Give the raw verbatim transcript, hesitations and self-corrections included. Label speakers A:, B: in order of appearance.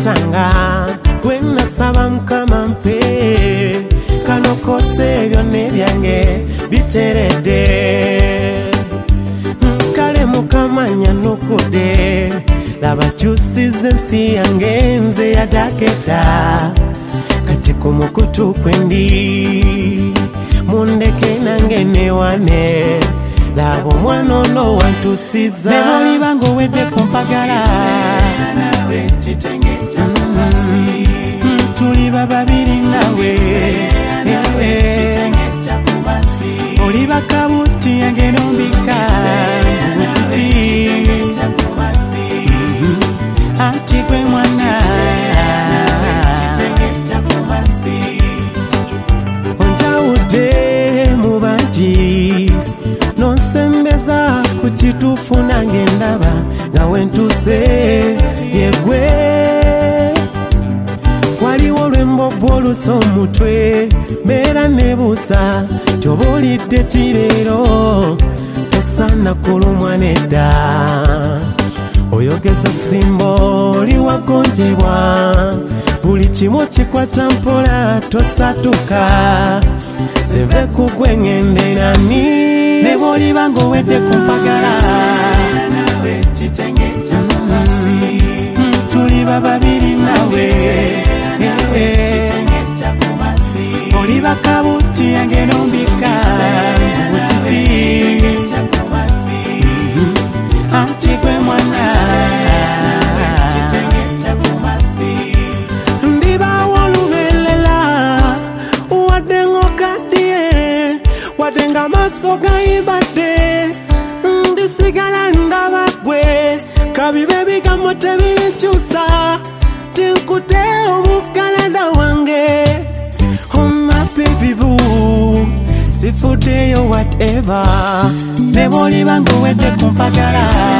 A: tanga gwena saba mukama mpe kano kose byonna byange biterede kale mukama nyanukude laba kyusize ensi yange nze yadaketa kati ku mukutu kwendi mundeke nange newane laba omwana ono wantusiza ne bw'oliba ng'owedde kumpagala nawe kitenge kyakumasi tuli bababiri nawe oliba kabuti yange nombika butiti anti gwe mwana onjawudde mu bangi nonsembeza ku kituufu nange ndaba nawe ntuse yegwe waliwo lwembobwa olusa omutwe mbeera nebuuza toba olidde kireero tosaana kulumwa nedda oyogeza simba oli wagonjebwa buli kimu kikwata mpola tosatuka zeve kugwe ngende nani ne bw'oliba ng'owedde kumpagala nawe kitenge kyakumasi tuli bababiri nawe oliba kabuti yange nombika butiti anti gwe mwana ndibawo olubeerera wadde ng'okaddiye wadde nga maaso gayibadde ndisigala ndaba gwe kabibe ebigambo tebirikyusa tinkute omukalada wange oh my baby boo sifuddeyo whatever ne bw'oliba ng'owedde kumpagala